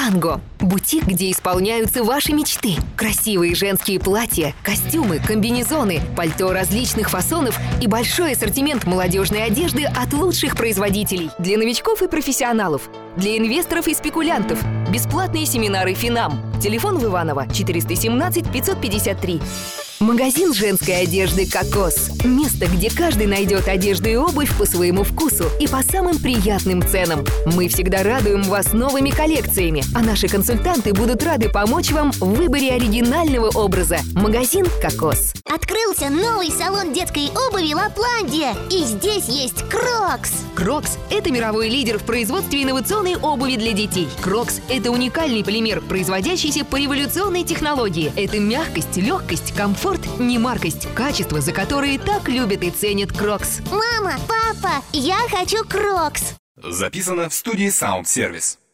Танго. Бутик, где исполняются ваши мечты. Красивые женские платья, костюмы, комбинезоны, пальто различных фасонов и большой ассортимент молодежной одежды от лучших производителей. Для новичков и профессионалов. Для инвесторов и спекулянтов. Бесплатные семинары «Финам». Телефон в Иваново 417 553. Магазин женской одежды «Кокос». Место, где каждый найдет одежду и обувь по своему вкусу и по самым приятным ценам. Мы всегда радуем вас новыми коллекциями, а наши консультанты будут рады помочь вам в выборе оригинального образа. Магазин «Кокос». Открылся новый салон детской обуви «Лапландия». И здесь есть Крокс. Крокс – это мировой лидер в производстве инновационной обуви для детей. Крокс – это уникальный полимер, производящийся по революционной технологии. Это мягкость, легкость, комфорт, немаркость. Качество, за которые так любят и ценят Крокс. Мама, папа, я хочу Крокс. Записано в студии Sound Service.